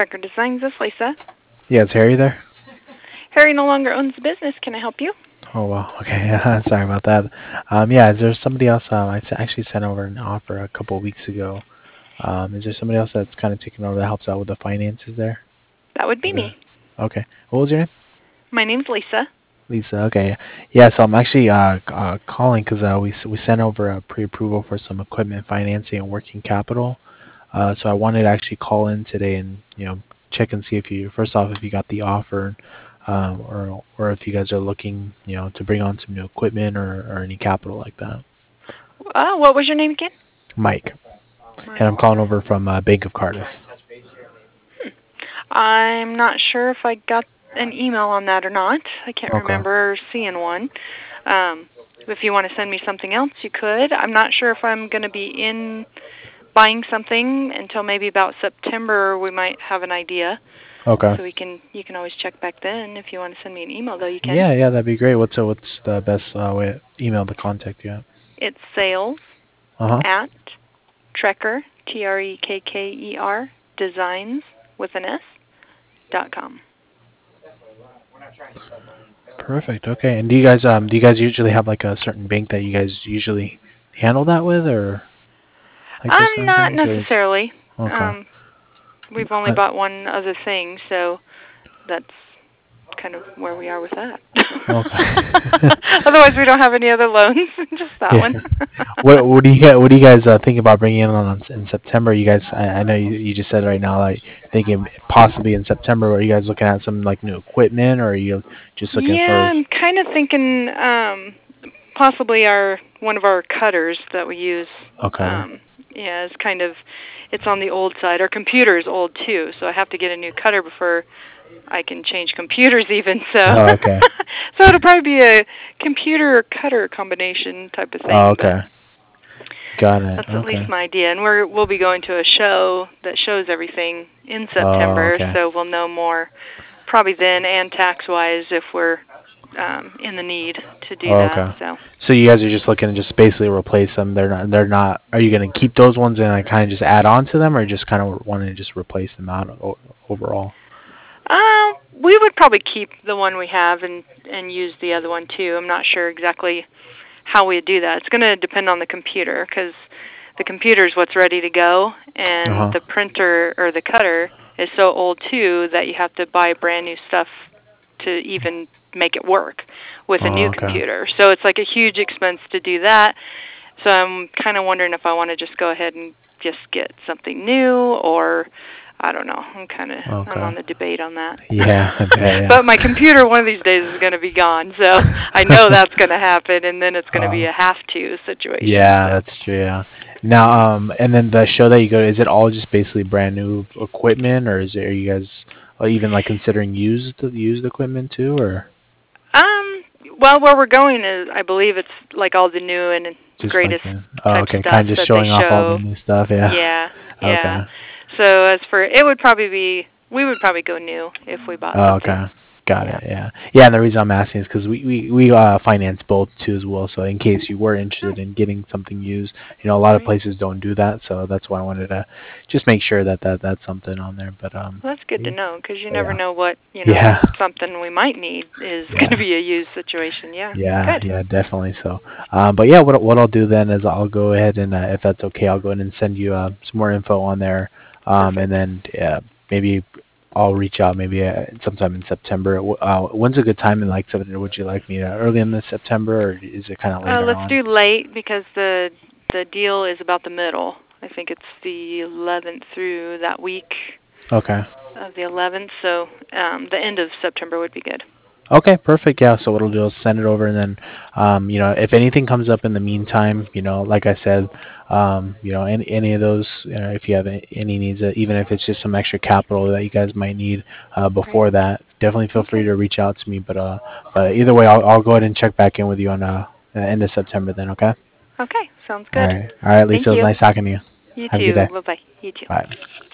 Trekker Designs. This is Lisa. Yeah, is Harry there? Harry no longer owns the business. Can I help you? Oh well, okay. Sorry about that. Yeah, is there somebody else? Actually sent over an offer a couple of weeks ago. Is there somebody else that's kind of taking over that helps out with the finances there? That would be Is me. there? Okay. What was your name? My name's Lisa. Lisa. Okay. Yeah. So I'm actually calling because we sent over a pre-approval for some equipment financing and working capital. So I wanted to actually call in today and check and see if you first off if you got the offer, or if you guys are looking to bring on some new equipment or any capital like that. What was your name again? Mike, and Mike. I'm calling over from Bank of Cardiff. I'm not sure if I got an email on that or not. I can't Okay. remember seeing one. If you want to send me something else, you could. I'm not sure if I'm going to be in buying something until maybe about September. We might have an idea. Okay. So you can always check back then. If you want to send me an email, though, you can. Yeah, that'd be great. What's the best way email to contact you at? It's sales Uh huh. at Trekker, Trekker, designs with an S.com. Perfect. Okay. And do you guys usually have like a certain bank that you guys usually handle that with, or like those certain Not things, or it's necessarily. okay? We've only Uh, bought one other thing, so that's kind of where we are with that. okay. Otherwise, we don't have any other loans, just that Yeah. one. What do you guys think about bringing in September? You guys, I know you just said right now like thinking possibly in September. Are you guys looking at some like new equipment, or are you just looking Yeah, for? I'm kind of thinking possibly one of our cutters that we use. Okay. Um, yeah, it's on the old side. Our computer is old too, so I have to get a new cutter before I can change computers even. So, Oh, okay. so it'll probably be a computer cutter combination type of Oh, thing, but. okay. Got it. That's at least Okay. my idea, and we'll be going to a show that shows everything in Oh, September, okay. so we'll know more probably then and tax-wise if we're in the need to do Oh, that. okay. So So you guys are just looking to just basically replace them. They're not. Are you going to keep those ones and like kind of just add on to them, or just kind of wanting to just replace them out overall? we would probably keep the one we have and use the other one too. I'm not sure exactly how we do that. It's going to depend on the computer because the computer is what's ready to go, Uh and huh. the printer or the cutter is so old too that you have to buy brand new stuff to even make it work with a Oh, new okay. computer. So it's like a huge expense to do that. So I'm kind of wondering if I want to just go ahead and just get something new, or I don't know. I'm Okay. on the debate on that. Yeah, I bet. But my Yeah. computer one of these days is going to be gone, so I know that's going to happen, and then it's going to be Oh, a have-to situation. yeah, So that's true. Yeah. Now, and then the show that you go to, is it all just basically brand new equipment, or are you guys even like considering used equipment too, or Um, well, where we're going is, I believe it's like all the new and just like greatest the? Oh, type okay, stuff kind of just that they showing off all the show. new stuff. Yeah. Yeah, yeah. Okay. So as for it would probably be, we would probably go new if we bought Oh, something. okay. Got Yeah. it. Yeah. Yeah, and the reason I'm asking is because we finance both too as well. So in case you were Oh, interested in getting something used, a lot of great. places don't do that. So that's why I wanted to just make sure that's something on there. But Well, that's good to yeah, know because you never yeah, know what, yeah, something we might need is going to yeah. be a used situation. Yeah. Yeah, Good. yeah, definitely. So, but yeah, what I'll do then is I'll go ahead and if that's okay, I'll go ahead and send you some more info on there, and Perfect. then maybe I'll reach out maybe sometime in September. When's a good time in like September? Would you like me to early in the September, or is it kind of later Let's on? do late because the deal is about the middle. I think it's the 11th through that week Okay. of the 11th, so the end of September would be good. Okay, perfect. Yeah, so what I'll do is send it over, and then, if anything comes up in the meantime, like I said, any of those, if you have any needs, even if it's just some extra capital that you guys might need Great. before that, definitely feel free Okay. to reach out to me. But either way, I'll go ahead and check back in with you on the end of September then. Okay. Okay. Sounds All good. right. All right, Thank Lisa. It was you. nice talking to you. You Have a good too. day. Bye-bye. You too. Bye.